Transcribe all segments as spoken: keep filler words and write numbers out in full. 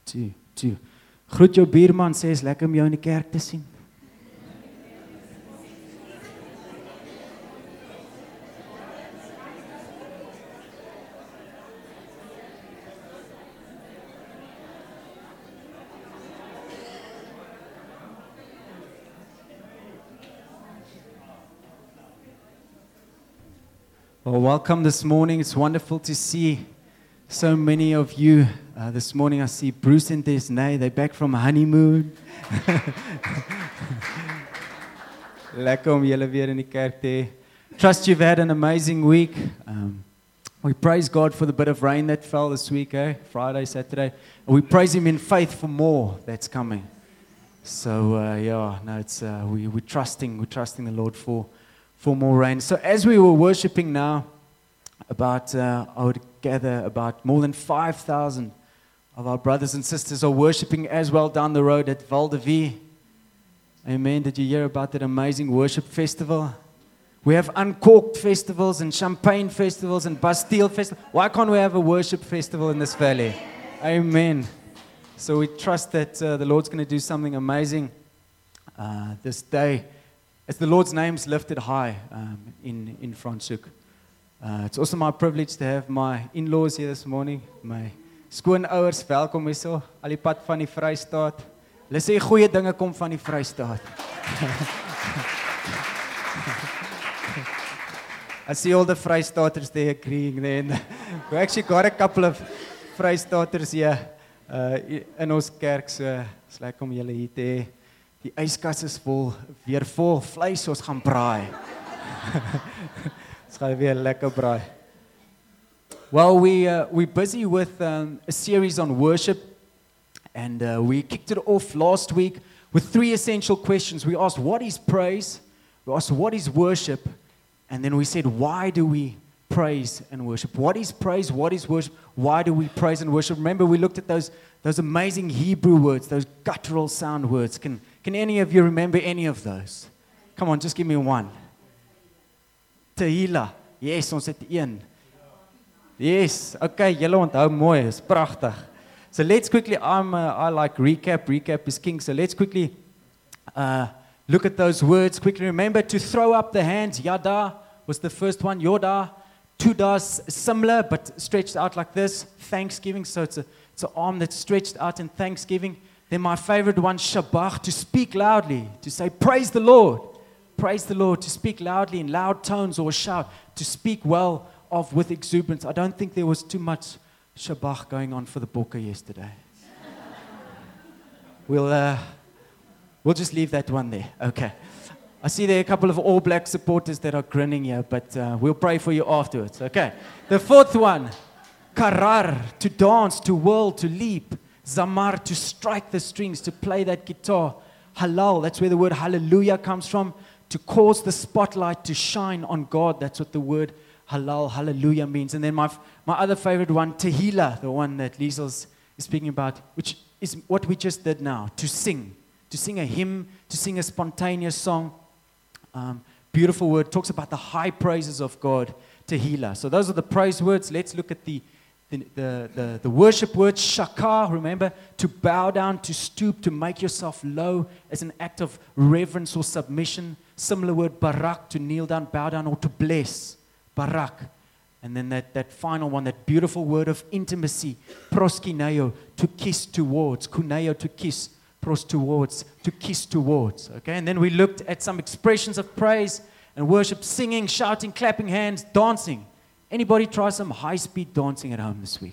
two, two. Groet jou buurman, sê is lekker om jou in die kerk te sien. Well, welcome this morning. It's wonderful to see so many of you. Uh, this morning I see Bruce and Desnay. They're back from honeymoon. Lekker om julle weer in die kerk te hê. Trust you've had an amazing week. Um, we praise God for the bit of rain that fell this week, eh? Friday, Saturday. And we praise Him in faith for more that's coming. So, uh, yeah, no, it's uh, we, we're trusting, we're trusting the Lord for for more rain. So as we were worshiping now, about, uh, I would gather about more than five thousand of our brothers and sisters are worshiping as well down the road at Val de Vie. Amen. Did you hear about that amazing worship festival? We have uncorked festivals and champagne festivals and Bastille festivals. Why can't we have a worship festival in this valley? Amen. So we trust that uh, the Lord's going to do something amazing uh, this day, as the Lord's name's lifted high um, in, in Franschhoek. Uh, it's also my privilege to have my in-laws here this morning. My skoonouers, welkom hierso. Al die pad van die Vrystaat. Hulle sê goeie dinge kom van die Vrystaat. I see all the Vrystaaters there agreeing then. We actually got a couple of Vrystaaters here uh, in ons kerk, so it's like om julle hier te hê. Die yskas is vol, weer vol vleis, ons gaan braai. Ons gaan weer lekker braai. Well, we, uh, we're busy with um, a series on worship, and uh, we kicked it off last week with three essential questions. We asked, what is praise? We asked, what is worship? And then we said, why do we praise and worship? What is praise? What is worship? Why do we praise and worship? Remember, we looked at those, those amazing Hebrew words, those guttural sound words. Can Can any of you remember any of those? Come on, just give me one. Tehillah. Yes, ons het een. Yes, okay, julle onthou mooi, is pragtig. So let's quickly, I'm, uh, I like recap, recap is king, so let's quickly uh, look at those words. Quickly remember to throw up the hands. Yada was the first one, Yoda. Tudas, similar, but stretched out like this. Thanksgiving, so it's, a, it's an arm that's stretched out in thanksgiving. Then my favorite one, Shabach, to speak loudly, to say, praise the Lord. Praise the Lord, to speak loudly in loud tones or shout, to speak well of with exuberance. I don't think there was too much Shabach going on for the Bokke yesterday. we'll, uh, we'll just leave that one there. Okay. I see there are a couple of All Black supporters that are grinning here, but uh, we'll pray for you afterwards. Okay. The fourth one, Karar, to dance, to whirl, to leap. Zamar, to strike the strings, to play that guitar. Halal, that's where the word hallelujah comes from. To cause the spotlight to shine on God. That's what the word halal, hallelujah means. And then my my other favorite one, Tehillah, the one that Liesel is speaking about, which is what we just did now, to sing. To sing a hymn, to sing a spontaneous song. Um, beautiful word, talks about the high praises of God, Tehillah. So those are the praise words. Let's look at the The, the, the, the worship word, shakar, remember, to bow down, to stoop, to make yourself low as an act of reverence or submission. Similar word, barak, to kneel down, bow down, or to bless, barak. And then that, that final one, that beautiful word of intimacy, proskineo, to kiss towards, kuneo, to kiss, pros towards, to kiss towards. Okay, and then we looked at some expressions of praise and worship, singing, shouting, clapping hands, dancing. Anybody try some high-speed dancing at home this week?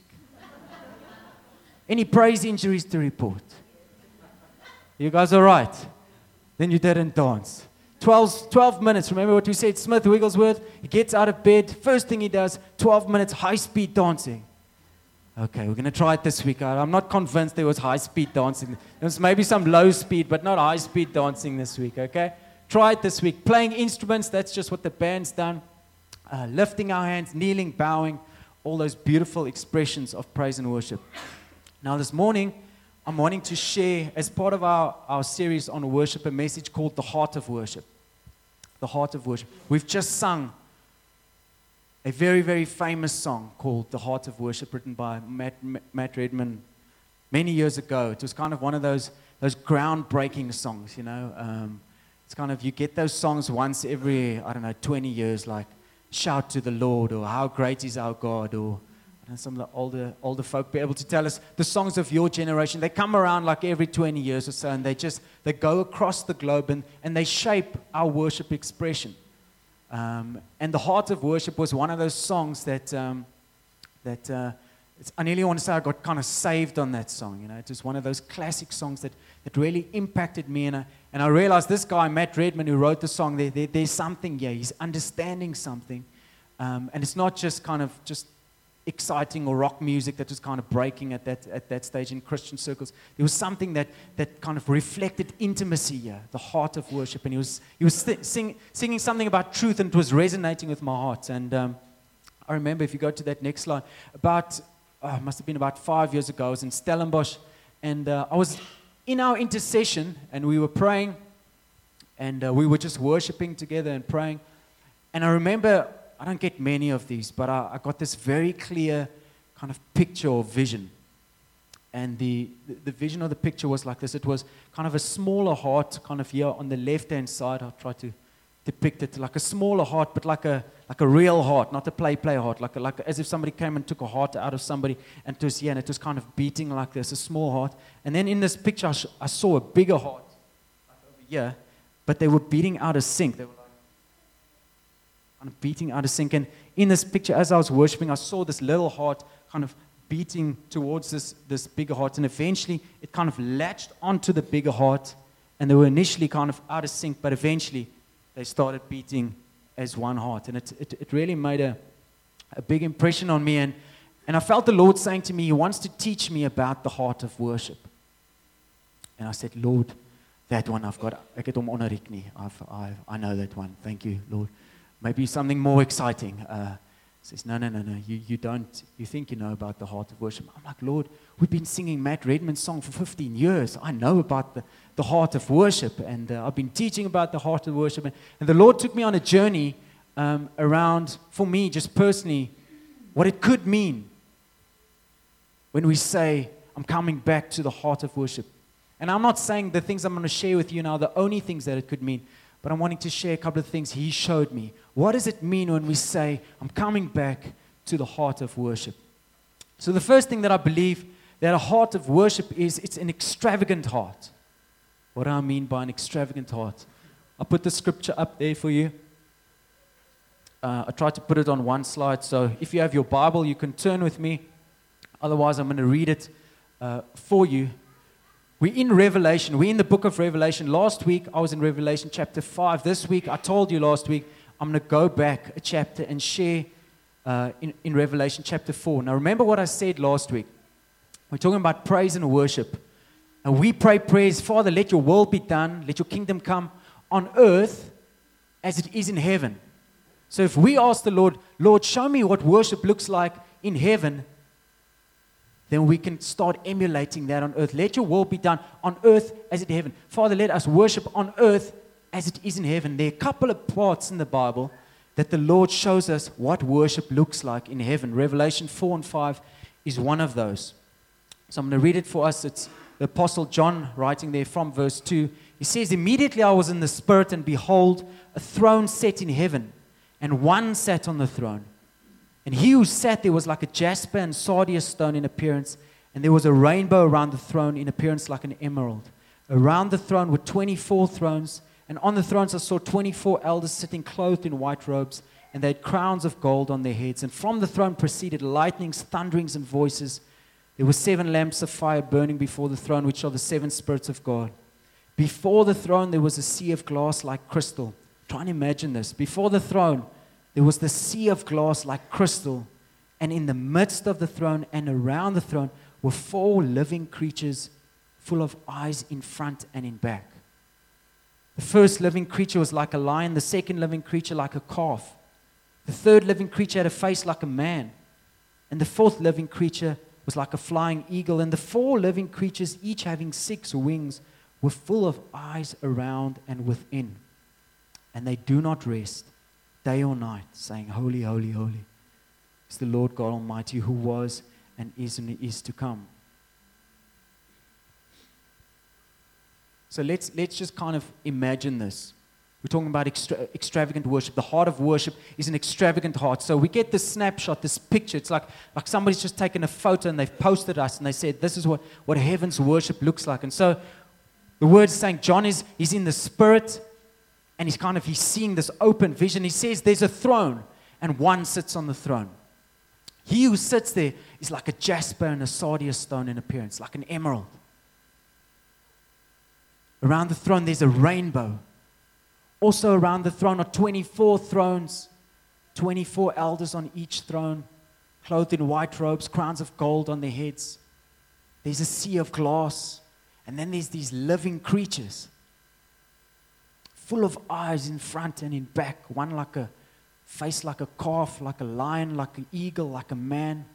Any praise injuries to report? You guys all right? Then you didn't dance. twelve, twelve minutes, remember what we said, Smith Wigglesworth, he gets out of bed, first thing he does, twelve minutes high-speed dancing. Okay, we're going to try it this week. I'm not convinced there was high-speed dancing. There was maybe some low-speed, but not high-speed dancing this week, okay? Try it this week. Playing instruments, that's just what the band's done. Uh, lifting our hands, kneeling, bowing, all those beautiful expressions of praise and worship. Now this morning, I'm wanting to share, as part of our, our series on worship, a message called The Heart of Worship. The Heart of Worship. We've just sung a very, very famous song called The Heart of Worship, written by Matt, Matt Redman many years ago. It was kind of one of those those groundbreaking songs, you know. Um, it's kind of, you get those songs once every, I don't know, twenty years, like Shout to the Lord, or How Great is Our God, or and some of the older older folk be able to tell us the songs of your generation. They come around like every twenty years or so, and they just, they go across the globe, and, and they shape our worship expression. Um, and the Heart of Worship was one of those songs that, um, that uh, it's, I nearly want to say I got kind of saved on that song. You know, it was one of those classic songs that, that really impacted me. And I, and I realized this guy, Matt Redman, who wrote the song, there, there, there's something here. He's understanding something. Um, and it's not just kind of just exciting or rock music that was kind of breaking at that at that stage in Christian circles. There was something that that kind of reflected intimacy here, the heart of worship, and he was he was sing, singing something about truth, and it was resonating with my heart. And um, I remember, if you go to that next slide, about oh, must have been about five years ago, I was in Stellenbosch, and uh, I was in our intercession, and we were praying, and uh, we were just worshiping together and praying, and I remember, I don't get many of these, but I, I got this very clear kind of picture or vision. And the, the, the vision of the picture was like this. It was kind of a smaller heart, kind of here on the left-hand side. I'll try to depict it like a smaller heart, but like a like a real heart, not a play-play heart, like a, like a, as if somebody came and took a heart out of somebody, and it was here, and it was kind of beating like this, a small heart. And then in this picture, I, sh- I saw a bigger heart, like over here, but they were beating out of sync. They were kind of beating out of sync. And in this picture, as I was worshiping, I saw this little heart kind of beating towards this, this bigger heart. And eventually, it kind of latched onto the bigger heart. And they were initially kind of out of sync, but eventually, they started beating as one heart. And it, it, it really made a, a big impression on me. And, and I felt the Lord saying to me, He wants to teach me about the heart of worship. And I said, Lord, that one I've got, ek het hom onder die knie. I've, I, I know that one. Thank you, Lord. Maybe something more exciting. Uh, says, no, no, no, no, you, you don't, you think you know about the heart of worship. I'm like, Lord, we've been singing Matt Redman's song for fifteen years. I know about the, the heart of worship, and uh, I've been teaching about the heart of worship. And, and the Lord took me on a journey um, around, for me, just personally, what it could mean when we say, I'm coming back to the heart of worship. And I'm not saying the things I'm going to share with you now are the only things that it could mean, but I'm wanting to share a couple of things He showed me. What does it mean when we say, I'm coming back to the heart of worship? So the first thing that I believe that a heart of worship is, it's an extravagant heart. What do I mean by an extravagant heart? I'll put the scripture up there for you. Uh, I tried to put it on one slide, so if you have your Bible, you can turn with me. Otherwise, I'm going to read it uh, for you. We're in Revelation. We're in the book of Revelation. Last week, I was in Revelation chapter five. This week, I told you last week, I'm going to go back a chapter and share uh, in, in Revelation chapter four. Now, remember what I said last week. We're talking about praise and worship. And we pray prayers, Father, let your will be done. Let your kingdom come on earth as it is in heaven. So if we ask the Lord, Lord, show me what worship looks like in heaven, then we can start emulating that on earth. Let your will be done on earth as it is in heaven. Father, let us worship on earth as it is in heaven. There are a couple of parts in the Bible that the Lord shows us what worship looks like in heaven. Revelation four and five is one of those. So I'm going to read it for us. It's the Apostle John writing there from verse two. He says, immediately I was in the Spirit, and behold, a throne set in heaven, and one sat on the throne. And he who sat there was like a jasper and sardius stone in appearance, and there was a rainbow around the throne in appearance like an emerald. Around the throne were twenty-four thrones, and on the thrones I saw twenty-four elders sitting clothed in white robes, and they had crowns of gold on their heads. And from the throne proceeded lightnings, thunderings, and voices. There were seven lamps of fire burning before the throne, which are the seven spirits of God. Before the throne there was a sea of glass like crystal. Try and imagine this. Before the throne there was the sea of glass like crystal, and in the midst of the throne and around the throne were four living creatures full of eyes in front and in back. The first living creature was like a lion, the second living creature like a calf. The third living creature had a face like a man, and the fourth living creature was like a flying eagle, and the four living creatures, each having six wings, were full of eyes around and within. And they do not rest day or night, saying, Holy, holy, holy is the Lord God Almighty, who was and is and is to come. So let's, let's just kind of imagine this. We're talking about extra, extravagant worship. The heart of worship is an extravagant heart. So we get this snapshot, this picture. It's like, like somebody's just taken a photo and they've posted us and they said, this is what, what heaven's worship looks like. And so the word is saying John is he's in the spirit and he's kind of, he's seeing this open vision. He says there's a throne and one sits on the throne. He who sits there is like a jasper and a sardius stone in appearance, like an emerald. Around the throne there's a rainbow. Also around the throne are twenty-four thrones, twenty-four elders on each throne, clothed in white robes, crowns of gold on their heads. There's a sea of glass, and then there's these living creatures, full of eyes in front and in back, one like a face like a calf, like a lion, like an eagle, like a man.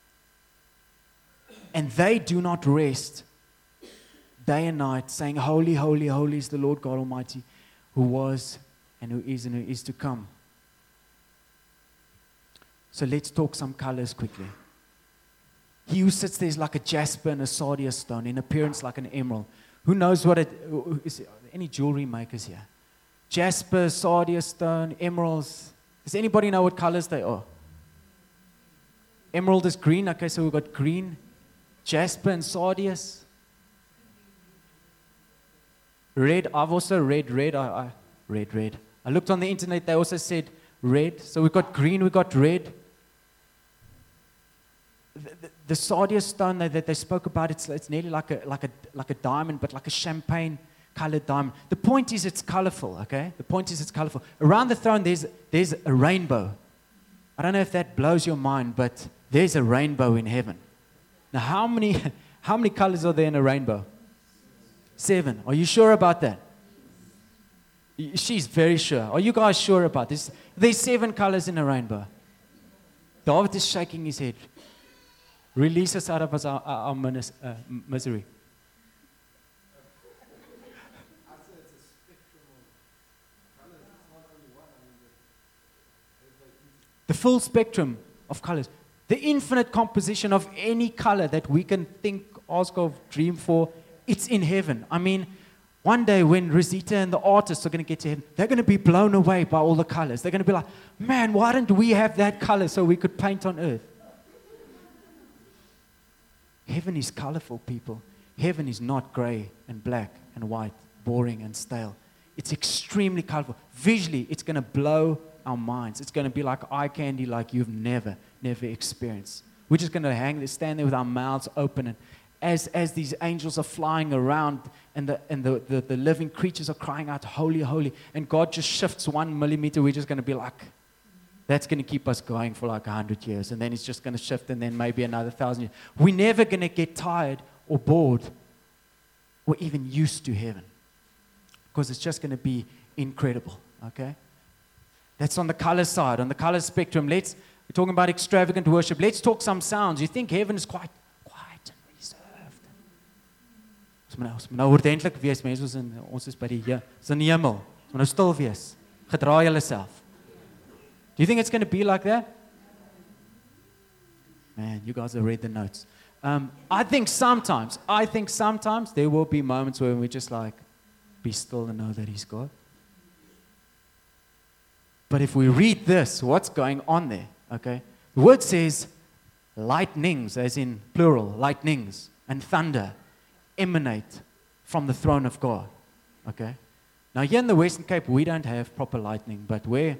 And they do not rest day and night, saying, holy, holy, holy is the Lord God Almighty, who was and who is and who is to come. So let's talk some colors quickly. He who sits there is like a jasper and a sardius stone, in appearance like an emerald. Who knows what it is? Any jewelry makers here? Jasper, sardius stone, emeralds. Does anybody know what colors they are? Emerald is green. Okay, so we've got green, jasper, and sardius. Red, I've also read red, I, I read red. I looked on the internet, they also said red. So we've got green, we've got red. The, the, the sardius stone that, that they spoke about, it's, it's nearly like a, like, a, like a diamond, but like a champagne-colored diamond. The point is it's colorful, okay? The point is it's colorful. Around the throne, there's, there's a rainbow. I don't know if that blows your mind, but there's a rainbow in heaven. Now, how many, how many colors are there in a rainbow? Seven. Are you sure about that? She's very sure. Are you guys sure about this? There's seven colors in a rainbow. David is shaking his head. Release us out of our, our, our minis, uh, misery. The full spectrum of colors. The infinite composition of any color that we can think, ask of, dream for, it's in heaven. I mean, one day when Rosita and the artists are going to get to heaven, they're going to be blown away by all the colors. They're going to be like, man, why didn't we have that color so we could paint on earth? Heaven is colorful, people. Heaven is not gray and black and white, boring and stale. It's extremely colorful. Visually, it's going to blow our minds. It's going to be like eye candy like you've never, never experienced. We're just going to hang there, stand there with our mouths open, and As, as these angels are flying around and, the, and the, the, the living creatures are crying out, holy, holy, and God just shifts one millimeter, we're just going to be like, that's going to keep us going for like a hundred years, and then it's just going to shift, and then maybe another thousand years. We're never going to get tired or bored or even used to heaven, because it's just going to be incredible, okay? That's on the color side, on the color spectrum. Let's, we're talking about extravagant worship. Let's talk some sounds. You think heaven is quite Ons moet nou, ons moet nou ordentlik wees, mense, ons, in, ons is by die, ja, ons in die hemel. Ons moet nou stil wees. Gedra julle self. Do you think it's going to be like that? Man, you guys have read the notes. Um, I think sometimes, I think sometimes there will be moments where we just like, be still and know that He's God. But if we read this, what's going on there, okay? The word says lightnings, as in plural, lightnings, and thunder emanate from the throne of God, okay? Now here in the Western Cape, we don't have proper lightning, but where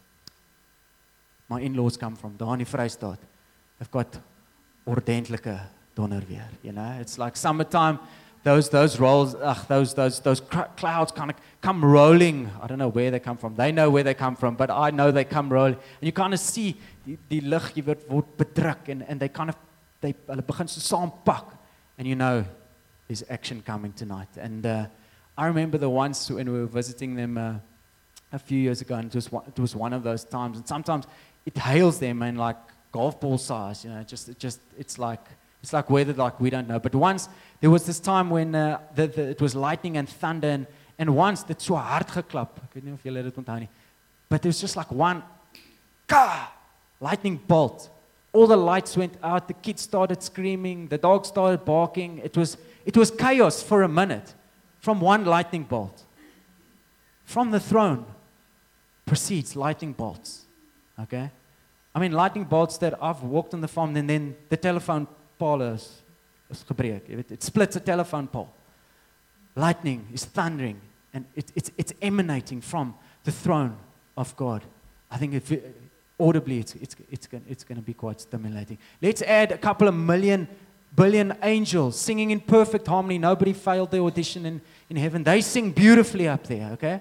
my in-laws come from, daar in die Vrystaat, they've got ordentlike donderweer, you know? It's like summertime, those those rolls, ugh, those those those clouds kind of come rolling. I don't know where they come from. They know where they come from, but I know they come rolling. And you kind of see die, die lig, jy word word bedruk, and and they kind of they hulle begin so saampak, and you know there's action coming tonight. And uh, I remember the once when we were visiting them uh, a few years ago, and it was one, it was one of those times. And sometimes it hails them in like golf ball size, you know. Just it just it's like it's like weather like we don't know. But once there was this time when uh, the, the, it was lightning and thunder, and and once dit so hard geklap. Ek weet nie of julle dit onthou nie. But there was just like one, ka, lightning bolt. All the lights went out. The kids started screaming. The dog started barking. It was It was chaos for a minute. from one lightning bolt. From the throne proceeds lightning bolts. Okay? I mean, lightning bolts that I've walked on the farm and then the telephone pole is, is gebreek. It, it splits a telephone pole. Lightning is thundering and it, it's, it's emanating from the throne of God. I think if it, audibly it's, it's, it's, it's going to be quite stimulating. Let's add a couple of million, billion angels singing in perfect harmony. Nobody failed their audition in, in heaven. They sing beautifully up there, okay?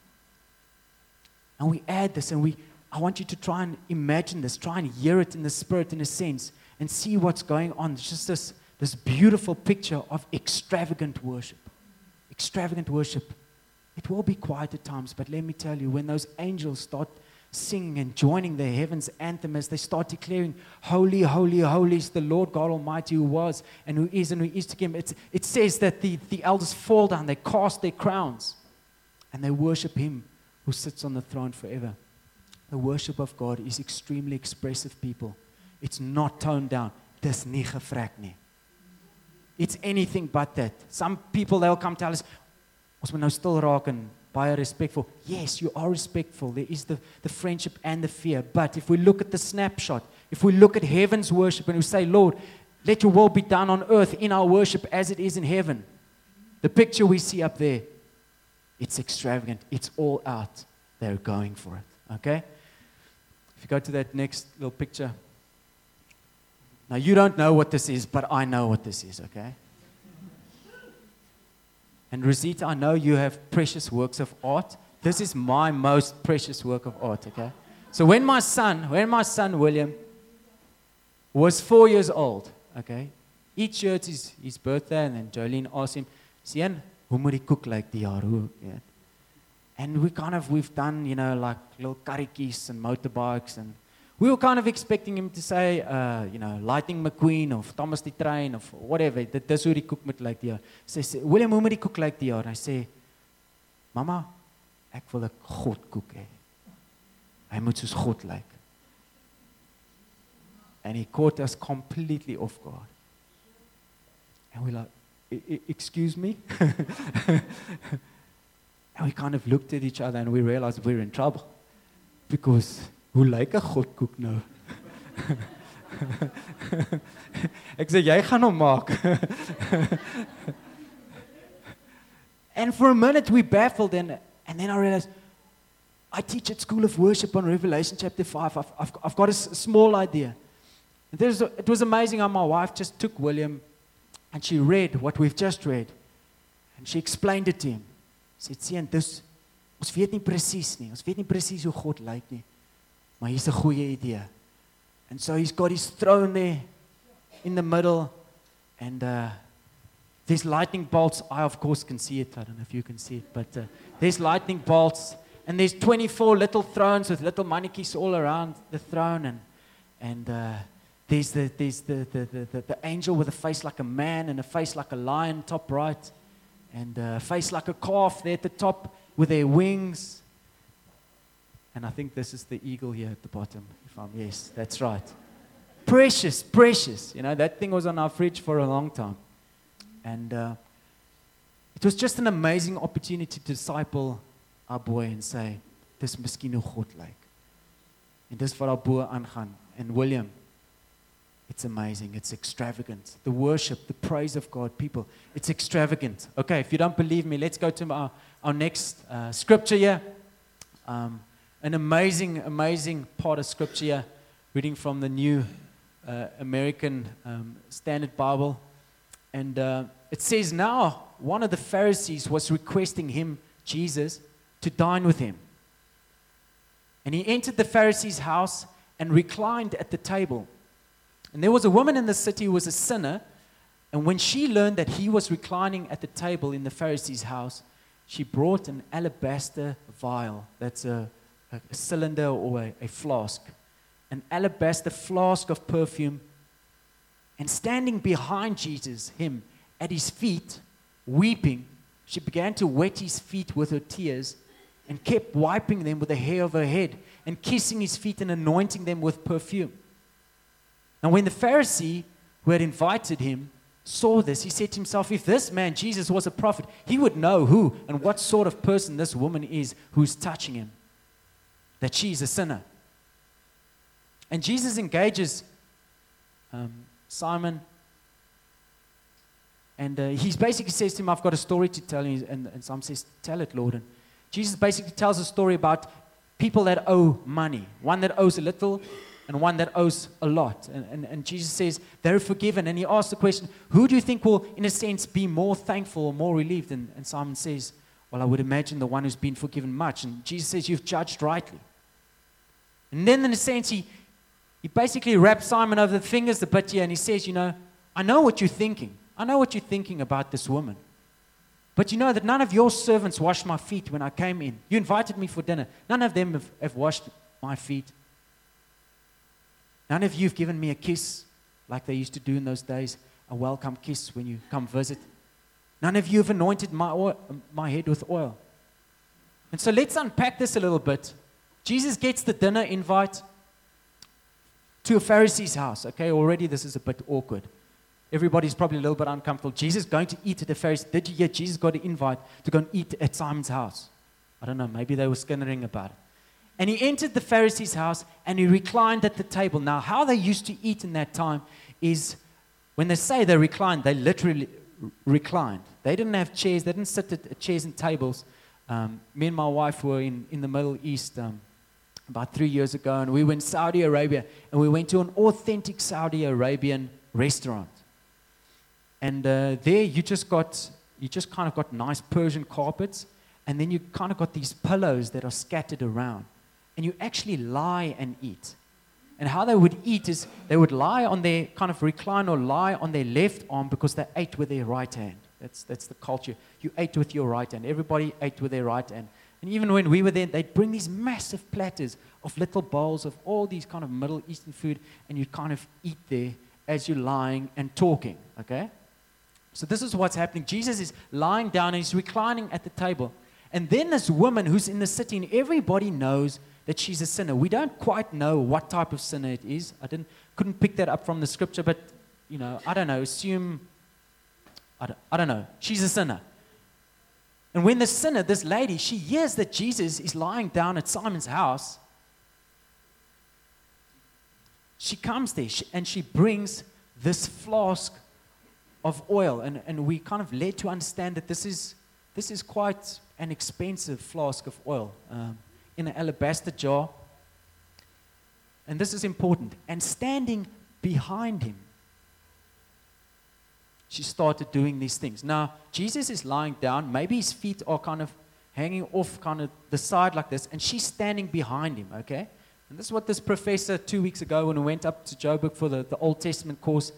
And we add this and we, I want you to try and imagine this, try and hear it in the spirit in a sense and see what's going on. It's just this, this beautiful picture of extravagant worship. Extravagant worship. It will be quiet at times, but let me tell you, when those angels start singing and joining the heaven's anthem as they start declaring, holy, holy, holy is the Lord God Almighty who was and who is and who is to come. It's, it says that the, the elders fall down, they cast their crowns, and they worship Him who sits on the throne forever. The worship of God is extremely expressive, people. It's not toned down. Dis nie gevrek nie. It's anything but that. Some people, they'll come tell us, ons moet nou stil raak en baie respectful. Yes, you are respectful. There is the, the friendship and the fear. But if we look at the snapshot, if we look at heaven's worship and we say, Lord, let your will be done on earth in our worship as it is in heaven. The picture we see up there, it's extravagant. It's all out. They're going for it. Okay? If you go to that next little picture. Now, you don't know what this is, but I know what this is, okay? And Rosita, I know you have precious works of art. This is my most precious work of art, okay? So when my son, when my son William was four years old, okay? Each year it's his, his birthday, and then Jolene asked him, Sian, hoe moet die koek like die jaar? Hoe, yeah. And we kind of, we've done, you know, like little karretjies and motorbikes, and we were kind of expecting him to say, uh, you know, Lightning McQueen of Thomas the Train of whatever. Dit dis hoe die koek moet lyk die jaar. Sy sê, William, hoe moet die koek lyk die jaar? En hy sê, Mama, ek wil 'n God koek hê. Hy moet soos God lyk. And he caught us completely off guard. And we're like, "E- e- excuse me? And we kind of looked at each other and we realized we're in trouble. Because hoe lyk 'n godkoek nou? Ek sê, jy gaan hom maak. And for a minute we baffled and, and then I realized, I teach at School of Worship on Revelation chapter five. I've, I've, I've got a s- small idea. And there's a, it was amazing how my wife just took William and she read what we've just read. And she explained it to him. Sy sê, "Sien, dis ons weet nie presies nie. Ons weet nie presies hoe God lyk nie. Maar hier's 'n goeie idee." And so he's got his throne there in the middle and uh there's lightning bolts. I of course can see it. I don't know if you can see it, but uh, there's lightning bolts and there's twenty-four little thrones with little mannetjies all around the throne and and uh there's the there's the the the, the, the angel with a face like a man and a face like a lion top right. And a face like a calf there at the top with their wings. And I think this is the eagle here at the bottom. If I'm, yes, that's right. Precious, precious. You know, that thing was on our fridge for a long time. And uh, it was just an amazing opportunity to disciple our boy and say, dis miskien hoe God lyk. En dis wat daar bo aangaan. And William, it's amazing. It's extravagant. The worship, the praise of God, people, it's extravagant. Okay, if you don't believe me, let's go to our, our next uh, scripture here. Um, an amazing, amazing part of scripture here, reading from the New uh, American um, Standard Bible. And uh, it says, now one of the Pharisees was requesting him, Jesus, to dine with him. And he entered the Pharisee's house and reclined at the table. And there was a woman in the city who was a sinner, and when she learned that he was reclining at the table in the Pharisee's house, she brought an alabaster vial, that's a, a, a cylinder or a, a flask, an alabaster flask of perfume, and standing behind Jesus, him, at his feet, weeping, she began to wet his feet with her tears, and kept wiping them with the hair of her head, and kissing his feet and anointing them with perfume. Now when the Pharisee who had invited him saw this, he said to himself, if this man, Jesus, was a prophet, he would know who and what sort of person this woman is who's touching him, that she's a sinner. And Jesus engages um, Simon, and uh, he basically says to him, I've got a story to tell you, and, and Simon says, tell it, Lord. And Jesus basically tells a story about people that owe money, one that owes a little, and one that owes a lot. And, and, and Jesus says, they're forgiven. And he asks the question, who do you think will, in a sense, be more thankful or more relieved? And, and Simon says, well, I would imagine the one who's been forgiven much. And Jesus says, you've judged rightly. And then, in a sense, he, he basically wraps Simon over the fingers a bit here, and he says, you know, I know what you're thinking. I know what you're thinking about this woman. But you know that none of your servants washed my feet when I came in. You invited me for dinner. None of them have, have washed my feet. None of you have given me a kiss like they used to do in those days, a welcome kiss when you come visit. None of you have anointed my, oil, my head with oil. And so let's unpack this a little bit. Jesus gets the dinner invite to a Pharisee's house. Okay, already this is a bit awkward. Everybody's probably a little bit uncomfortable. Jesus going to eat at a Pharisee. Did you hear Jesus got an invite to go and eat at Simon's house? I don't know, maybe they were skinnering about it. And he entered the Pharisee's house and he reclined at the table. Now, how they used to eat in that time is when they say they reclined, they literally reclined. They didn't have chairs. They didn't sit at chairs and tables. Um, me and my wife were in, in the Middle East um, about three years ago, and we were in Saudi Arabia, and we went to an authentic Saudi Arabian restaurant. And uh, there you just got, you just kind of got nice Persian carpets, and then you kind of got these pillows that are scattered around. And you actually lie and eat. And how they would eat is they would lie on their, kind of recline or lie on their left arm because they ate with their right hand. That's, that's the culture. You ate with your right hand. Everybody ate with their right hand. And even when we were there, they'd bring these massive platters of little bowls of all these kind of Middle Eastern food, and you'd kind of eat there as you're lying and talking, okay? So this is what's happening. Jesus is lying down and he's reclining at the table. And then this woman who's in the city, and everybody knows that she's a sinner. We don't quite know what type of sinner it is. I didn't, couldn't pick that up from the scripture, but, you know, I don't know, assume, I don't, I don't know, she's a sinner. And when the sinner, this lady, she hears that Jesus is lying down at Simon's house, she comes there she, and she brings this flask of oil. And, and we kind of led to understand that this is, this is quite an expensive flask of oil. Um, in an alabaster jar. And this is important. And standing behind him, she started doing these things. Now, Jesus is lying down. Maybe his feet are kind of hanging off kind of the side like this, and she's standing behind him, okay? And this is what this professor two weeks ago when we went up to Joburg for the, the Old Testament course,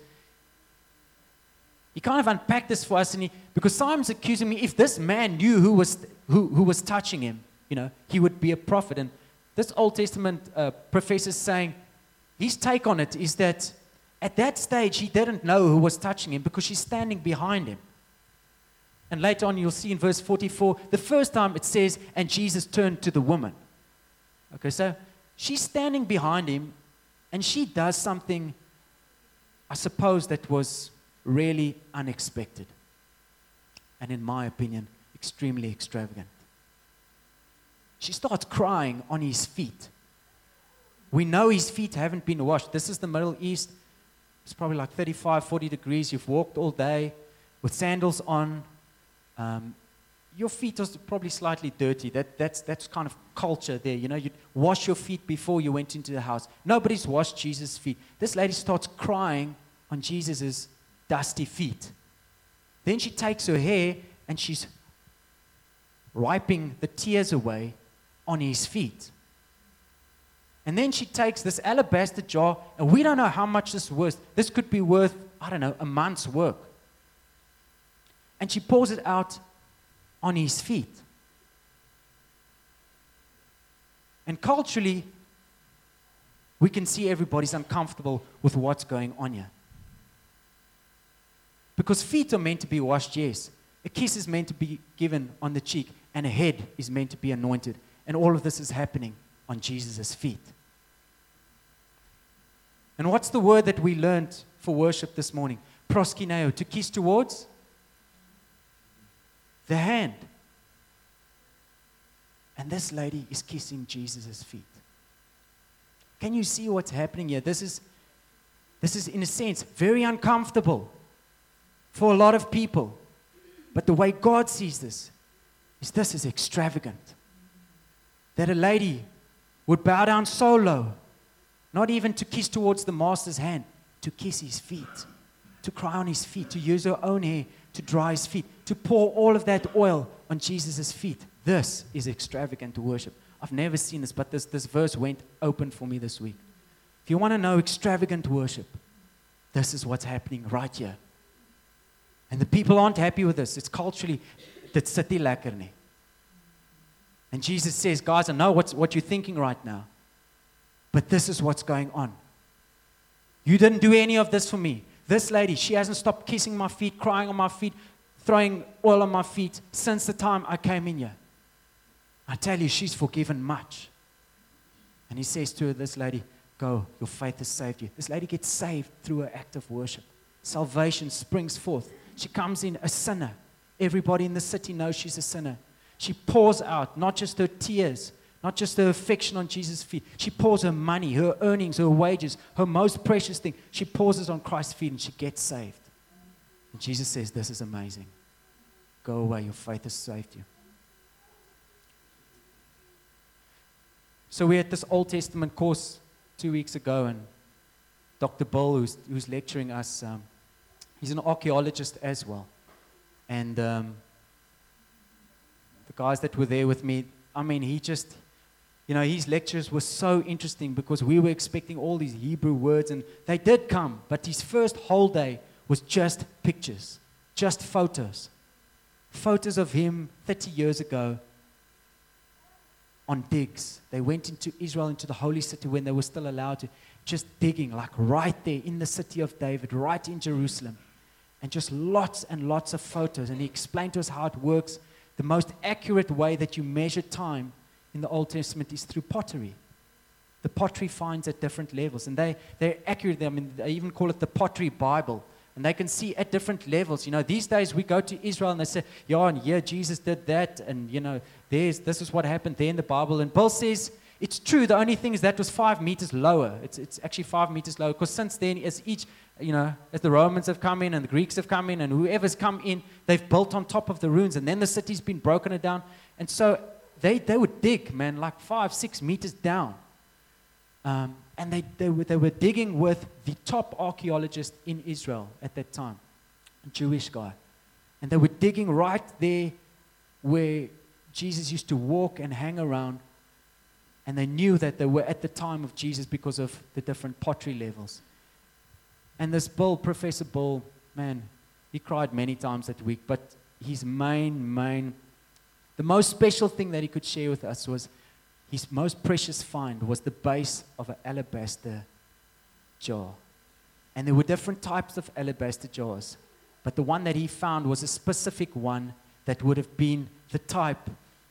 he kind of unpacked this for us, and he, because Simon's accusing me, if this man knew who was, who, who was touching him, you know, he would be a prophet. And this Old Testament uh, professor is saying, his take on it is that at that stage he didn't know who was touching him because she's standing behind him. And later on you'll see in verse forty-four, the first time it says, and Jesus turned to the woman. Okay, so she's standing behind him and she does something, I suppose, that was really unexpected. And in my opinion, extremely extravagant. She starts crying on his feet. We know his feet haven't been washed. This is the Middle East. It's probably like thirty-five, forty degrees. You've walked all day with sandals on. Um, your feet are probably slightly dirty. That, that's, that's kind of culture there. You know, you'd wash your feet before you went into the house. Nobody's washed Jesus' feet. This lady starts crying on Jesus' dusty feet. Then she takes her hair and she's wiping the tears away on his feet. And then she takes this alabaster jar, and we don't know how much this is worth. This could be worth, I don't know, a month's work. And she pours it out on his feet. And culturally, we can see everybody's uncomfortable with what's going on here. Because feet are meant to be washed, yes. A kiss is meant to be given on the cheek, and a head is meant to be anointed. And all of this is happening on Jesus' feet. And what's the word that we learned for worship this morning? proskineo, to kiss towards the hand. And this lady is kissing Jesus' feet. Can you see what's happening here? This is, this is, in a sense, very uncomfortable for a lot of people. But the way God sees this is this is extravagant. That a lady would bow down so low, not even to kiss towards the master's hand, to kiss his feet, to cry on his feet, to use her own hair to dry his feet, to pour all of that oil on Jesus' feet. This is extravagant worship. I've never seen this, but this, this verse went open for me this week. If you want to know extravagant worship, this is what's happening right here. And the people aren't happy with this. It's culturally, dit sit nie lekker nie. And Jesus says, guys, I know what's, what you're thinking right now, but this is what's going on. You didn't do any of this for me. This lady, she hasn't stopped kissing my feet, crying on my feet, throwing oil on my feet since the time I came in here. I tell you, she's forgiven much. And he says to her, this lady, go, your faith has saved you. This lady gets saved through her act of worship. Salvation springs forth. She comes in a sinner. Everybody in the city knows she's a sinner. She pours out not just her tears, not just her affection on Jesus' feet. She pours her money, her earnings, her wages, her most precious thing. She pours it on Christ's feet and she gets saved. And Jesus says, this is amazing. Go away, your faith has saved you. So we had this Old Testament course two weeks ago, and Doctor Bill, who's, who's lecturing us, um, he's an archaeologist as well. And um, the guys that were there with me, I mean, he just, you know, his lectures were so interesting because we were expecting all these Hebrew words, and they did come, but his first whole day was just pictures, just photos. Photos of him thirty years ago on digs. They went into Israel, into the holy city when they were still allowed to, just digging, like right there in the city of David, right in Jerusalem. And just lots and lots of photos. And he explained to us how it works. The most accurate way that you measure time in the Old Testament is through pottery. The pottery finds at different levels. And they, they're accurate. I mean, they even call it the pottery Bible. And they can see at different levels. You know, these days we go to Israel and they say, yeah, and yeah, Jesus did that. And, you know, there's this is what happened there in the Bible. And Bill says, it's true. The only thing is that was five meters lower. It's, it's actually five meters lower. Because since then, as each, you know, as the Romans have come in and the Greeks have come in and whoever's come in, they've built on top of the ruins. And then the city's been broken down. And so they, they would dig, man, like five, six meters down. Um, and they, they, were, they were digging with the top archaeologist in Israel at that time, a Jewish guy. And they were digging right there where Jesus used to walk and hang around. And they knew that they were at the time of Jesus because of the different pottery levels. And this Bill, Professor Bill, man, he cried many times that week. But his main, main, the most special thing that he could share with us was his most precious find was the base of an alabaster jar. And there were different types of alabaster jars. But the one that he found was a specific one that would have been the type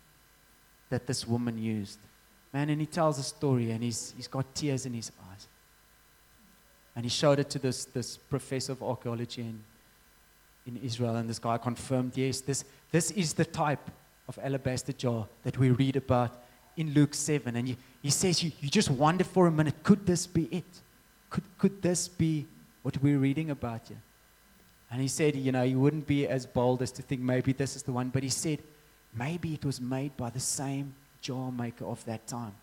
that this woman used. Man, and he tells a story, and he's, he's got tears in his eyes. And he showed it to this, this professor of archaeology in, in Israel, and this guy confirmed, yes, this, this is the type of alabaster jar that we read about in Luke seven. And he, he says, you, you just wonder for a minute, could this be it? Could, could this be what we're reading about here? And he said, you know, he wouldn't be as bold as to think maybe this is the one, but he said, maybe it was made by the same jar maker of that time.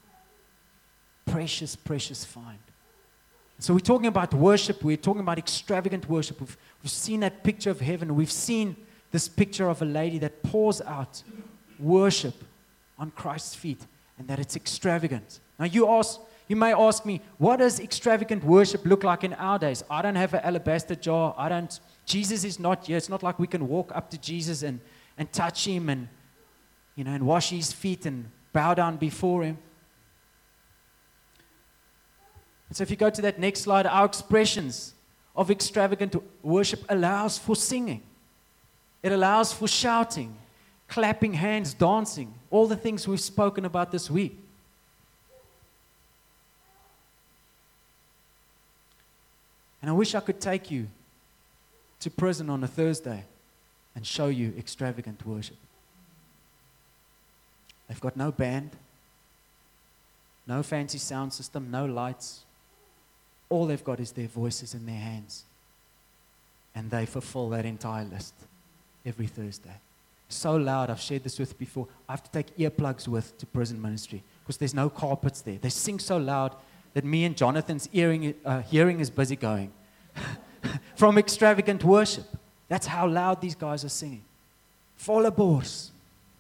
Precious, precious find. So we're talking about worship. We're talking about extravagant worship. We've, we've seen that picture of heaven. We've seen this picture of a lady that pours out worship on Christ's feet, and that it's extravagant. Now you ask, you may ask me, what does extravagant worship look like in our days? I don't have an alabaster jar. I don't. Jesus is not here. It's not like we can walk up to Jesus and, and touch him and, you know, and wash his feet and bow down before him. And so if you go to that next slide, our expressions of extravagant worship allows for singing. It allows for shouting, clapping hands, dancing, all the things we've spoken about this week. And I wish I could take you to prison on a Thursday and show you extravagant worship. They've got no band, no fancy sound system, no lights. All they've got is their voices in their hands. And they fulfill that entire list every Thursday. So loud, I've shared this with you before, I have to take earplugs with to prison ministry because there's no carpets there. They sing so loud that me and Jonathan's hearing, uh, hearing is busy going from extravagant worship. That's how loud these guys are singing. Volle bors.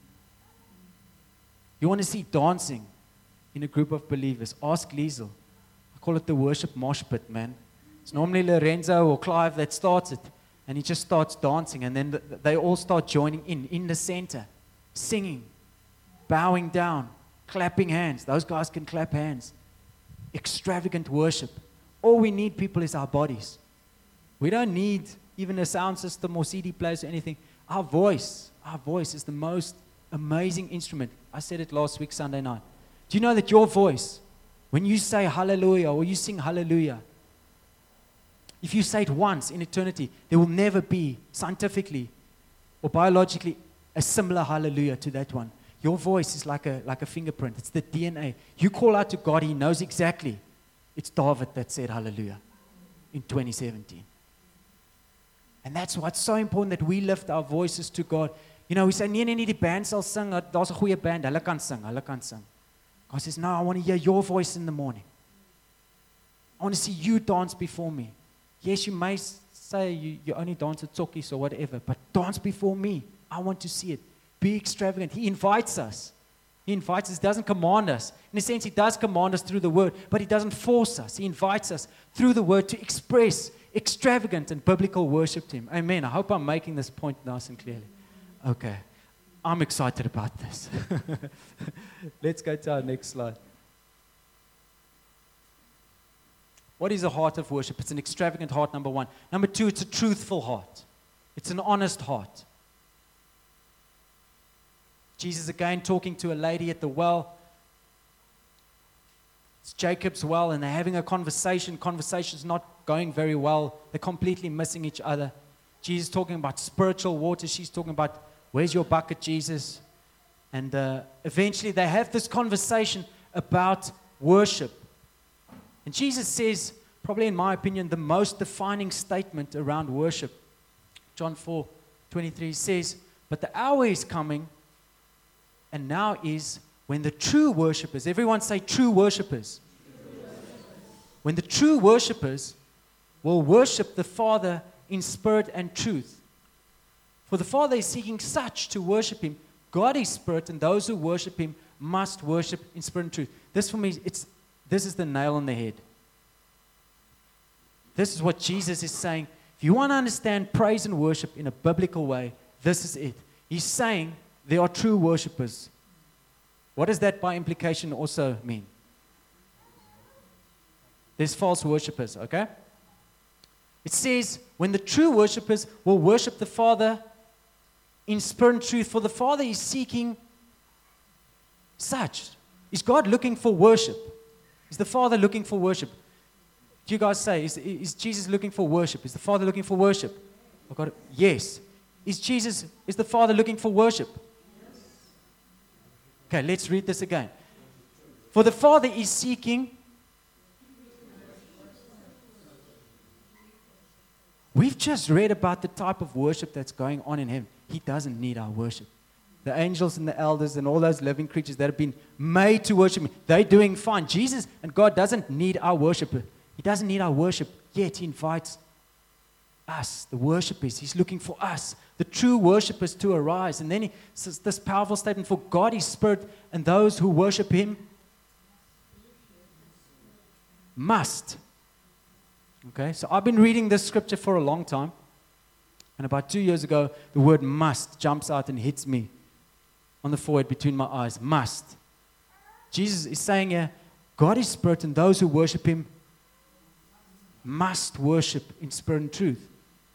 You want to see dancing in a group of believers? Ask Liesel. I call it the worship mosh pit, man. It's normally Lorenzo or Clive that starts it. And he just starts dancing. And then the, they all start joining in, in the center. Singing. Bowing down. Clapping hands. Those guys can clap hands. Extravagant worship. All we need, people, is our bodies. We don't need even a sound system or C D players or anything. Our voice. Our voice is the most amazing instrument. I said it last week, Sunday night. Do you know that your voice, when you say hallelujah or you sing hallelujah, if you say it once in eternity, there will never be scientifically or biologically a similar hallelujah to that one. Your voice is like a like a fingerprint. It's the D N A. You call out to God, He knows exactly. It's David that said hallelujah in twenty seventeen. And that's why it's so important that we lift our voices to God. You know, we say, nee, nee, nee, die band sal sing. Daar's 'n goeie band. Hulle kan sing. Hulle kan sing. God says, no, I want to hear your voice in the morning. I want to see you dance before me. Yes, you may say you, you only dance at Tsokkies or whatever, but dance before me. I want to see it. Be extravagant. He invites us. He invites us. He doesn't command us. In a sense, He does command us through the Word, but He doesn't force us. He invites us through the Word to express extravagant and biblical worship to Him. Amen. I hope I'm making this point nice and clearly. Okay. I'm excited about this. Let's go to our next slide. What is a heart of worship? It's an extravagant heart, number one. Number two, it's a truthful heart. It's an honest heart. Jesus again talking to a lady at the well. It's Jacob's well, and they're having a conversation. Conversation's not going very well. They're completely missing each other. Jesus talking about spiritual water. She's talking about, where's your bucket, Jesus? And uh, eventually they have this conversation about worship. And Jesus says, probably in my opinion, the most defining statement around worship. John four twenty-three says, but the hour is coming, and now is when the true worshipers, everyone say true worshipers. True worshipers. When the true worshipers will worship the Father in spirit and truth. For the Father is seeking such to worship Him. God is spirit, and those who worship Him must worship in spirit and truth. This for me, it's this is the nail on the head. This is what Jesus is saying. If you want to understand praise and worship in a biblical way, this is it. He's saying there are true worshipers. What does that by implication also mean? There's false worshipers, okay? It says, when the true worshipers will worship the Father in spirit and truth, for the Father is seeking such. Is God looking for worship? Is the Father looking for worship? Do you guys say, is, is Jesus looking for worship? Is the Father looking for worship? Oh God, yes. Is Jesus, is the Father looking for worship? Yes. Okay, let's read this again. For the Father is seeking. We've just read about the type of worship that's going on in Him. He doesn't need our worship. The angels and the elders and all those living creatures that have been made to worship Him, they're doing fine. Jesus and God doesn't need our worship. He doesn't need our worship, yet He invites us, the worshipers. He's looking for us, the true worshipers, to arise. And then He says this powerful statement, for God is spirit, and those who worship Him must. Okay, so I've been reading this scripture for a long time. And about two years ago, the word must jumps out and hits me on the forehead between my eyes. Must. Jesus is saying here, God is spirit, and those who worship Him must worship in spirit and truth.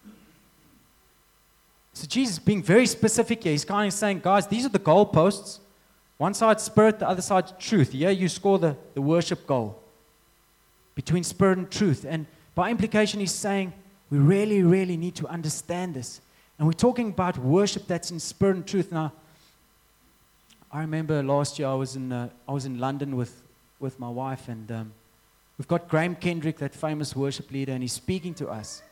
So Jesus being very specific here. He's kind of saying, guys, these are the goalposts. One side spirit, the other side truth. Here you score the, the worship goal between spirit and truth. And by implication, He's saying, We really, really need to understand this. And we're talking about worship that's in spirit and truth. Now, I remember last year I was in uh, I was in London with, with my wife, and um, we've got Graham Kendrick, that famous worship leader, and he's speaking to us.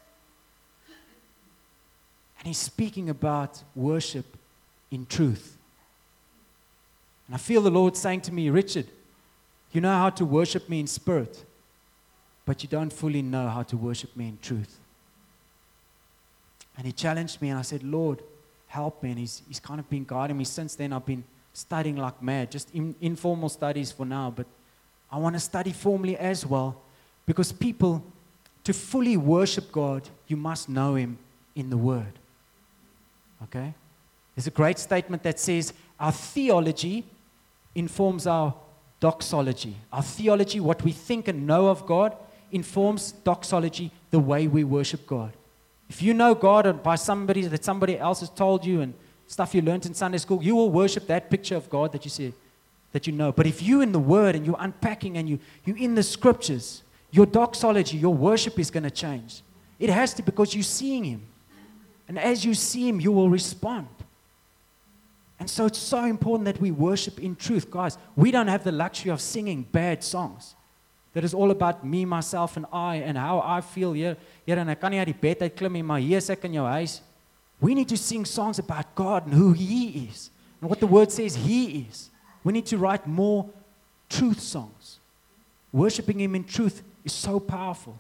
And he's speaking about worship in truth. And I feel the Lord saying to me, Richard, you know how to worship me in spirit, but you don't fully know how to worship me in truth. And he challenged me, and I said, Lord, help me. And he's, he's kind of been guiding me. Since then, I've been studying like mad, just in, informal studies for now, but I want to study formally as well, because people, to fully worship God, you must know Him in the Word. Okay? There's a great statement that says, our theology informs our doxology. Our theology, what we think and know of God, informs doxology, the way we worship God. If you know God by somebody that somebody else has told you and stuff you learned in Sunday school, you will worship that picture of God that you see, that you know. But if you're in the Word and you're unpacking and you, you're in the Scriptures, your doxology, your worship is going to change. It has to, because you're seeing Him. And as you see Him, you will respond. And so it's so important that we worship in truth. Guys, we don't have the luxury of singing bad songs. That is all about me, myself, and I, and how I feel. Here, here en ek kan nie uit die bed uit klim nie, maar hier is ek in jou huis. We need to sing songs about God and who He is, and what the Word says He is. We need to write more truth songs. Worshipping Him in truth is so powerful.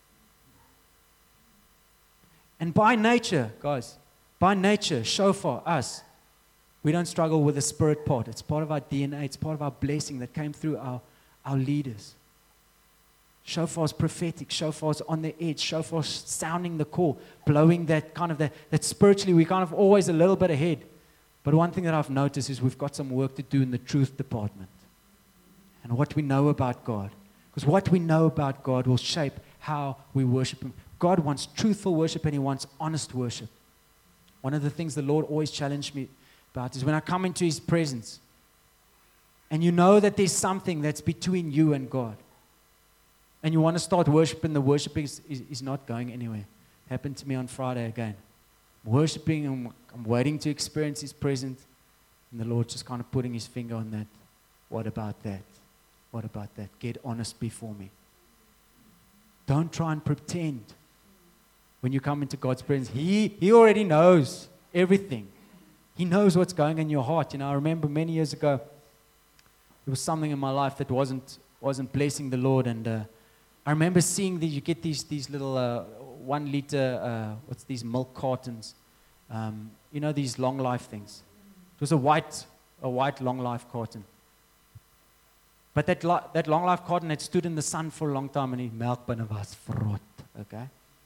And by nature, guys, by nature, shofar, us, we don't struggle with the spirit part. It's part of our D N A. It's part of our blessing that came through our, our leaders. Shofar is prophetic. Shofar is on the edge. Shofar is sounding the call, blowing that kind of, that, that spiritually we're kind of always a little bit ahead. But one thing that I've noticed is we've got some work to do in the truth department and what we know about God. Because what we know about God will shape how we worship Him. God wants truthful worship and He wants honest worship. One of the things the Lord always challenged me about is when I come into His presence and you know that there's something that's between you and God, and you want to start worshiping, the worship is, is, is not going anywhere. It happened to me on Friday again. I'm worshiping, I'm, I'm waiting to experience His presence, and the Lord just kind of putting His finger on that. What about that? What about that? Get honest before me. Don't try and pretend when you come into God's presence. He, he already knows everything. He knows what's going on in your heart. You know, I remember many years ago, there was something in my life that wasn't wasn't blessing the Lord, and uh, I remember seeing that you get these these little uh, one liter, uh, what's these milk cartons, um, you know, these long life things. It was a white a white long life carton. But that li- that long life carton had stood in the sun for a long time, and die melkbinne was vrot. Okay.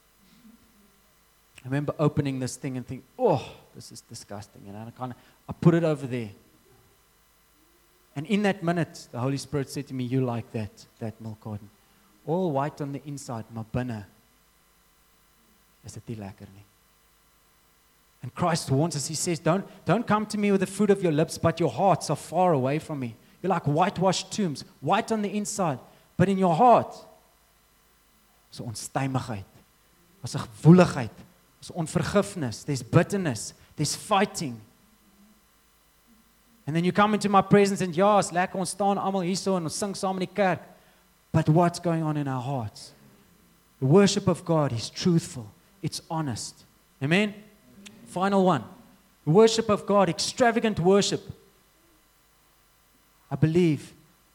I remember opening this thing and thinking, oh, this is disgusting. You know, and I kind of I put it over there. And in that minute, the Holy Spirit said to me, you like that, that milk carton. All white on the inside, maar binne is dit nie lekker nie. And Christ warns us, He says, don't, don't come to me with the fruit of your lips, but your hearts are far away from me. You're like whitewashed tombs, white on the inside, but in your heart, is onstuimigheid, is gevoeligheid, is onvergifnis, there's bitterness, there's fighting. And then you come into my presence and ja, is lekker, ons staan almal hierso en ons sing saam in die kerk. But what's going on in our hearts? The worship of God is truthful. It's honest. Amen? Final one. The worship of God, extravagant worship. I believe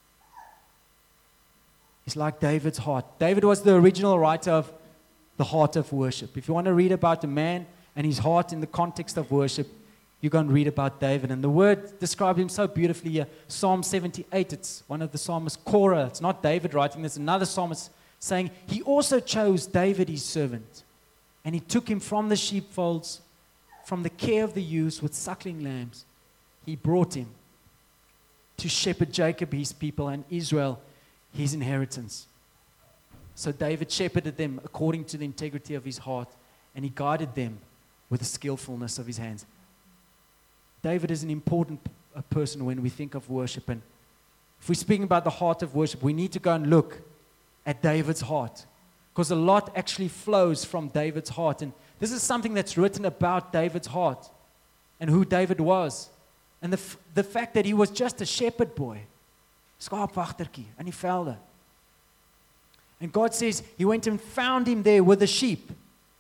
is like David's heart. David was the original writer of the heart of worship. If you want to read about a man and his heart in the context of worship, you go and read about David. And the word describes him so beautifully here. Psalm seventy-eight, it's one of the psalmists, Korah. It's not David writing this. Another psalmist saying, He also chose David, His servant. And He took him from the sheepfolds, from the care of the ewes with suckling lambs. He brought him to shepherd Jacob, His people, and Israel, His inheritance. So David shepherded them according to the integrity of his heart, and he guided them with the skillfulness of his hands. David is an important uh, person when we think of worship. And if we're speaking about the heart of worship, we need to go and look at David's heart. because a lot actually flows from David's heart. And this is something that's written about David's heart and who David was. And the, f- the fact that he was just a shepherd boy, skaapwagtertjie in die velde. And God says he went and found him there with the sheep.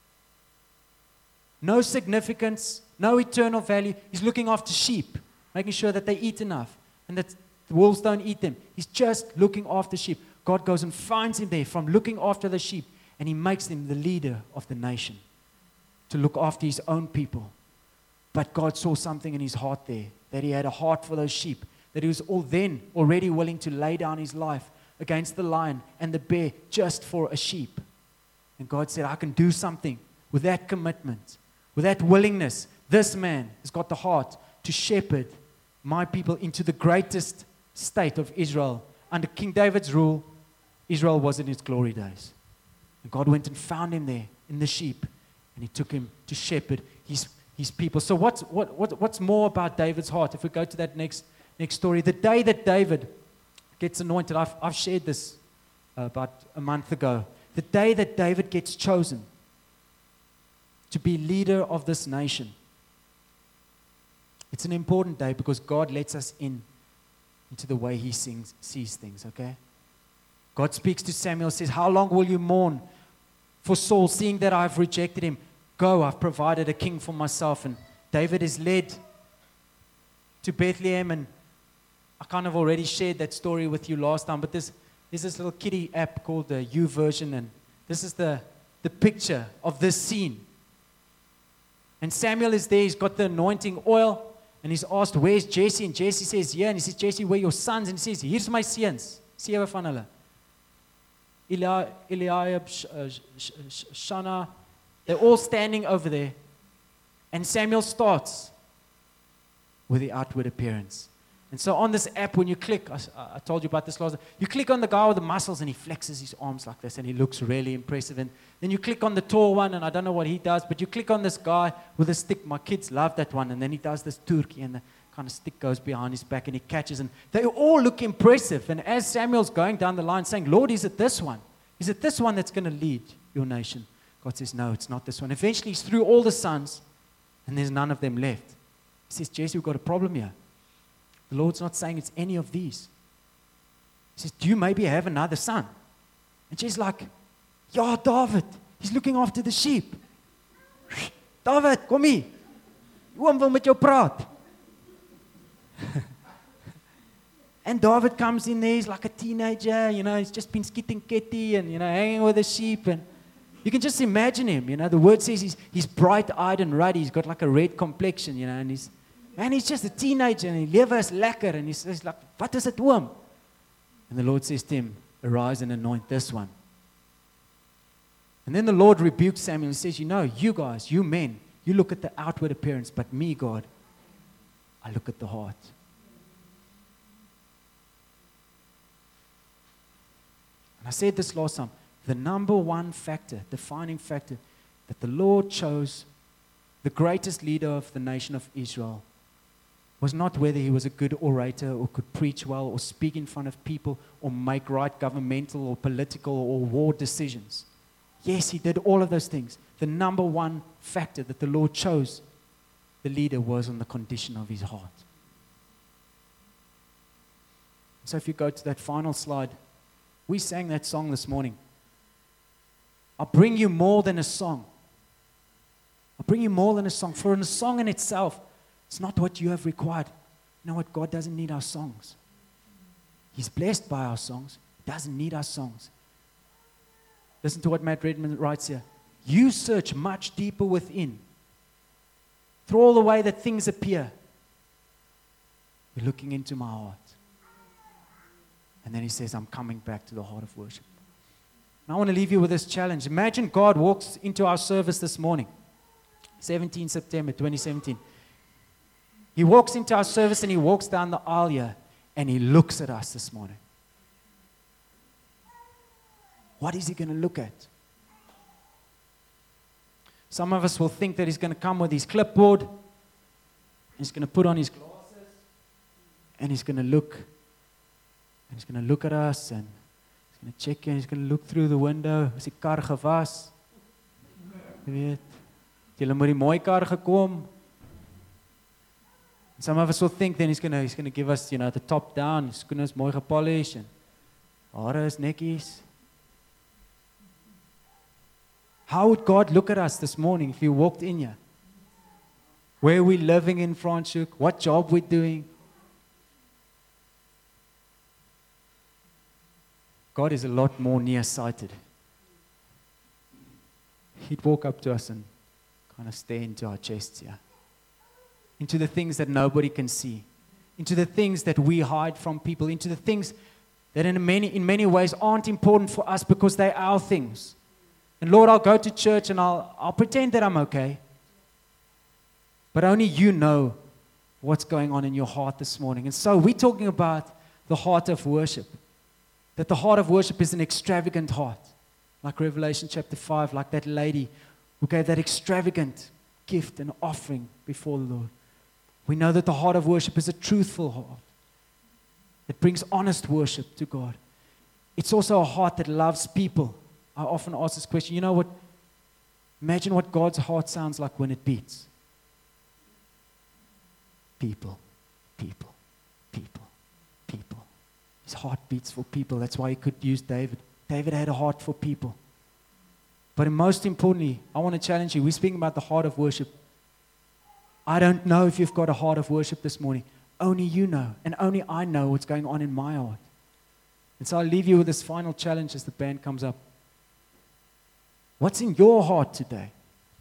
No significance, no eternal value. He's looking after sheep, making sure that they eat enough and that the wolves don't eat them. He's just looking after sheep. God goes and finds him there from looking after the sheep, and he makes him the leader of the nation to look after his own people. But God saw something in his heart there, that he had a heart for those sheep, that he was all then already willing to lay down his life against the lion and the bear just for a sheep. And God said, I can do something with that commitment, with that willingness. This man has got the heart to shepherd my people into the greatest state of Israel. Under King David's rule, Israel was in its glory days. And God went and found him there in the sheep, and he took him to shepherd his, his people. So what's, what, what, what's more about David's heart? If we go to that next, next story, the day that David gets anointed, I've, I've shared this uh, about a month ago. The day that David gets chosen to be leader of this nation, it's an important day because God lets us in into the way he sings, sees things, okay? God speaks to Samuel, says, how long will you mourn for Saul, seeing that I've rejected him? Go, I've provided a king for myself. And David is led to Bethlehem, and I kind of already shared that story with you last time, but there's, there's this little kiddie app called the YouVersion, and this is the, the picture of this scene. And Samuel is there, he's got the anointing oil, and he's asked, where's Jesse? And Jesse says, yeah. And he says, Jesse, where are your sons? And he says, here's my seuns. Sewe van hulle. Eli- Eliab, Sh- uh, Sh- Sh- Shana, they're all standing over there. And Samuel starts with the outward appearance. And so on this app, when you click, I, I told you about this last time, you click on the guy with the muscles and he flexes his arms like this and he looks really impressive. And then you click on the tall one, and I don't know what he does, but you click on this guy with a stick. My kids love that one. And then he does this turkey, and the kind of stick goes behind his back and he catches. And they all look impressive. And as Samuel's going down the line saying, Lord, is it this one? Is it this one that's going to lead your nation? God says, no, it's not this one. Eventually, he's through all the sons, and there's none of them left. He says, Jesse, we've got a problem here. The Lord's not saying it's any of these. He says, do you maybe have another son? And Jesse's like, yeah, David. He's looking after the sheep. David, kom hier. Oom wil met jou praat. And David comes in there, he's like a teenager, you know, he's just been skitting ketty and, you know, hanging with the sheep. And you can just imagine him, you know. The word says he's, he's bright-eyed and ruddy. He's got like a red complexion, you know, and he's, and he's just a teenager, and he lewe is lekker, and he's, he's like, what is it, oom? And the Lord says to him, arise and anoint this one. And then the Lord rebukes Samuel and says, you know, you guys, you men, you look at the outward appearance, but me, God, I look at the heart. And I said this last time, the number one factor, defining factor, that the Lord chose the greatest leader of the nation of Israel was not whether he was a good orator or could preach well or speak in front of people or make right governmental or political or war decisions. Yes, he did all of those things. The number one factor that the Lord chose the leader was on the condition of his heart. So if you go to that final slide, we sang that song this morning. I'll bring you more than a song. I'll bring you more than a song. For in a song in itself, it's not what you have required. You know what? God doesn't need our songs. He's blessed by our songs. He doesn't need our songs. Listen to what Matt Redman writes here. You search much deeper within. Through all the way that things appear, you're looking into my heart. And then he says, I'm coming back to the heart of worship. And I want to leave you with this challenge. Imagine God walks into our service this morning, seventeenth September twenty seventeen. He walks into our service and he walks down the aisle here and he looks at us this morning. What is he going to look at? Some of us will think that he's going to come with his clipboard, and he's going to put on his glasses, and he's going to look, and he's going to look at us, and he's going to check in, he's going to look through the window. Is die kar gewas? Jy weet, het julle met die mooi kar gekom? Some of us will think then he's going to he's going to give us, you know, the top down, his skoene is mooi gepolish en hare is netjies. How would God look at us this morning if He walked in here? Where we're living in Franschhoek, what job we're doing. God is a lot more nearsighted. He'd walk up to us and kind of stare into our chests here. Into the things that nobody can see, into the things that we hide from people, into the things that in many, in many ways aren't important for us because they're our things. And Lord, I'll go to church and I'll, I'll pretend that I'm okay. But only you know what's going on in your heart this morning. And so we're talking about the heart of worship. That the heart of worship is an extravagant heart. Like Revelation chapter five, like that lady who gave that extravagant gift and offering before the Lord. We know that the heart of worship is a truthful heart. It brings honest worship to God. It's also a heart that loves people. I often ask this question, you know what? Imagine what God's heart sounds like when it beats. People, people, people, people. His heart beats for people. That's why he could use David. David had a heart for people. But most importantly, I want to challenge you. We're speaking about the heart of worship. I don't know if you've got a heart of worship this morning. Only you know, and only I know what's going on in my heart. And so I'll leave you with this final challenge as the band comes up. What's in your heart today?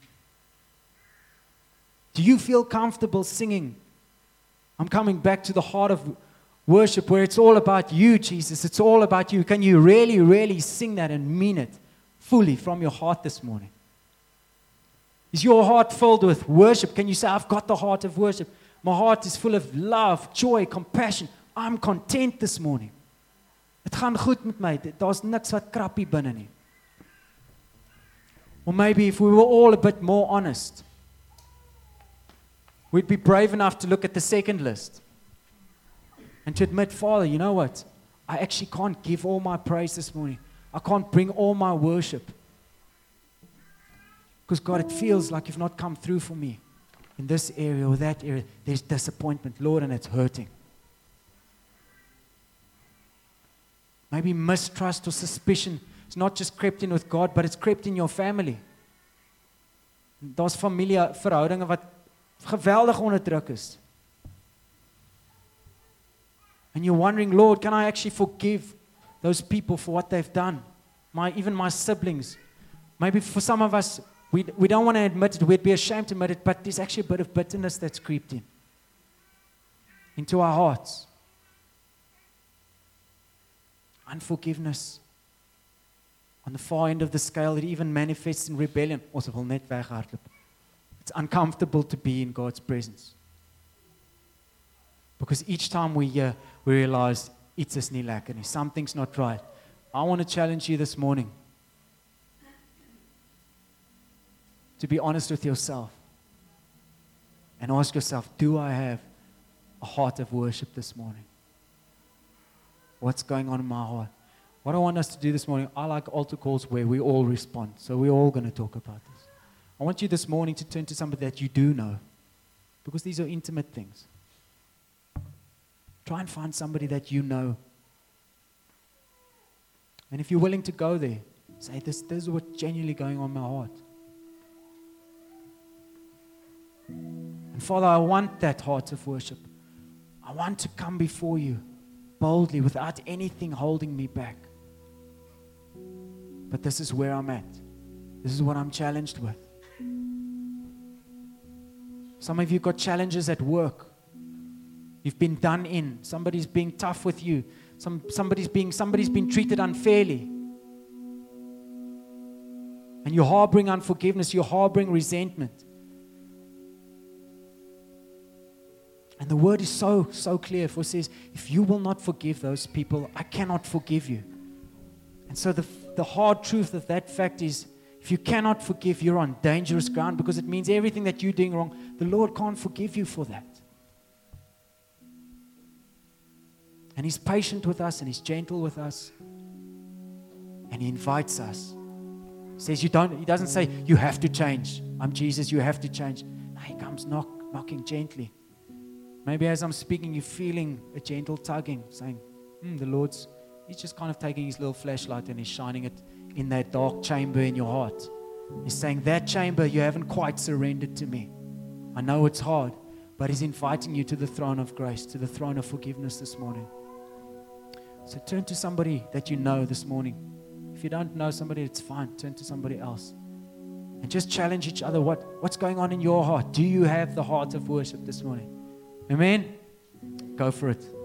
Do you feel comfortable singing? I'm coming back to the heart of worship where it's all about you, Jesus. It's all about you. Can you really, really sing that and mean it fully from your heart this morning? Is your heart filled with worship? Can you say, I've got the heart of worship. My heart is full of love, joy, compassion. I'm content this morning. Het gaan goed met my. Daar's niks wat krappie binne nie. Or maybe if we were all a bit more honest, we'd be brave enough to look at the second list and to admit, Father, you know what? I actually can't give all my praise this morning. I can't bring all my worship. Because God, it feels like you've not come through for me in this area or that area. There's disappointment, Lord, and it's hurting. Maybe mistrust or suspicion. It's not just crept in with God, but it's crept in your family. Daar's familieverhoudinge wat geweldig onderdruk is. And you're wondering, Lord, can I actually forgive those people for what they've done? My, even my siblings. Maybe for some of us, we, we don't want to admit it, we'd be ashamed to admit it, but there's actually a bit of bitterness that's creeped in. Into our hearts. Unforgiveness. On the far end of the scale, it even manifests in rebellion. Ons wil net weghardloop. It's uncomfortable to be in God's presence. Because each time we hear, we realize iets is nie lekker nie. Something's not right. I want to challenge you this morning to be honest with yourself and ask yourself, do I have a heart of worship this morning? What's going on in my heart? What I want us to do this morning, I like altar calls where we all respond. So we're all going to talk about this. I want you this morning to turn to somebody that you do know, because these are intimate things. Try and find somebody that you know. And if you're willing to go there, say, this, this is what's genuinely going on in my heart. And Father, I want that heart of worship. I want to come before you boldly without anything holding me back. But this is where I'm at. This is what I'm challenged with. Some of you got challenges at work. You've been done in. Somebody's being tough with you. Some, somebody's being somebody's been treated unfairly. And you're harboring unforgiveness. You're harboring resentment. And the word is so, so clear. For it says, if you will not forgive those people, I cannot forgive you. And so the, the hard truth of that fact is, if you cannot forgive, you're on dangerous ground, because it means everything that you're doing wrong, the Lord can't forgive you for that. And He's patient with us and He's gentle with us. And He invites us. He says, you don't, He doesn't say, you have to change. I'm Jesus, you have to change. No, He comes knock, knocking gently. Maybe as I'm speaking, you're feeling a gentle tugging, saying, hmm, the Lord's, He's just kind of taking His little flashlight and He's shining it in that dark chamber in your heart. He's saying, that chamber, you haven't quite surrendered to me. I know it's hard, but He's inviting you to the throne of grace, to the throne of forgiveness this morning. So turn to somebody that you know this morning. If you don't know somebody, it's fine. Turn to somebody else. And just challenge each other. What, what's going on in your heart? Do you have the heart of worship this morning? Amen? Go for it.